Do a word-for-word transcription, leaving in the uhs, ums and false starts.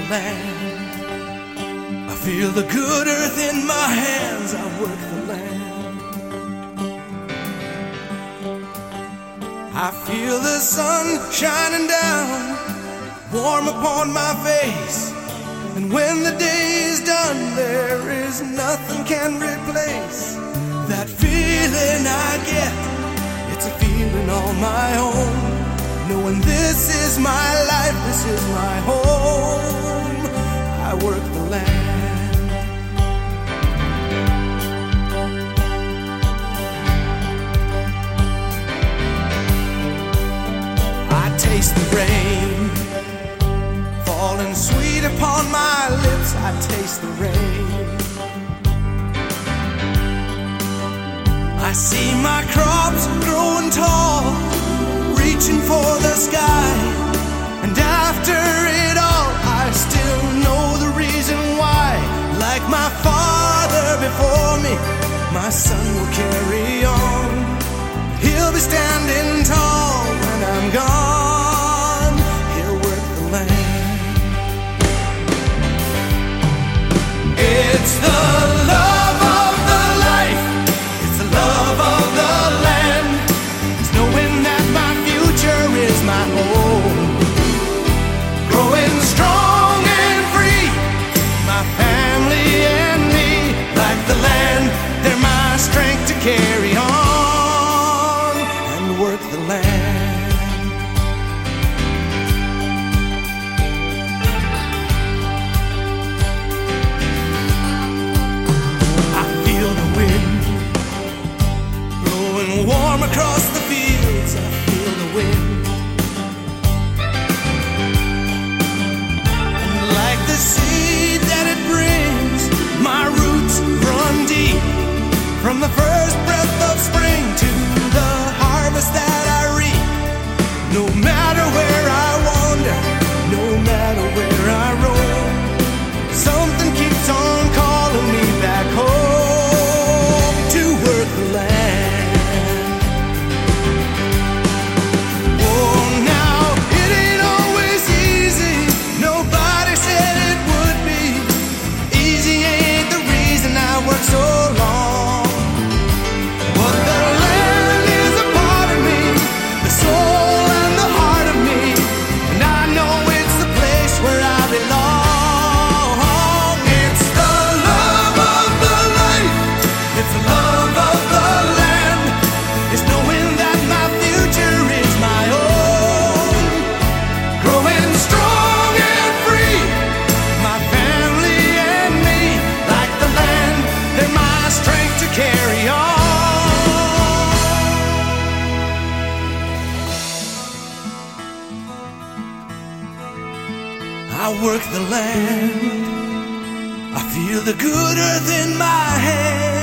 land. I feel the good earth in my hands. I work the land. I feel the sun shining down, warm upon my face. And when the day is done, there is nothing can replace that feeling I get. It's a feeling all my own, knowing this is my life, this is my home. I work the land. I taste the rain falling sweet upon my lips. I taste the rain. I see my crops growing tall, reaching for the sky. And after it all, I still know the reason why. Like my father before me, my son will carry on. He'll be standing tall when I'm gone. He'll work the land. It's the love of the life, it's the love of the land. It's knowing that my future is my home. Growing strong and free, my family and me. Like the land, they're my strength to carry on and work the land. Warm across the fields, I feel the wind. And like the seed that it brings, my roots run deep. From the first breath of spring to the harvest that I reap. No matter where I wander, no matter where I roam, something keeps on calling me back home to work the land. So long, but the land is a part of me, the soul and the heart of me, and I know it's the place where I belong. It's the love of the life, it's the love of the land. It's knowing that my future is my own. Growing strong and free, my family and me. Like the land, they're my strength to carry on. I work the land. I feel the good earth in my hand.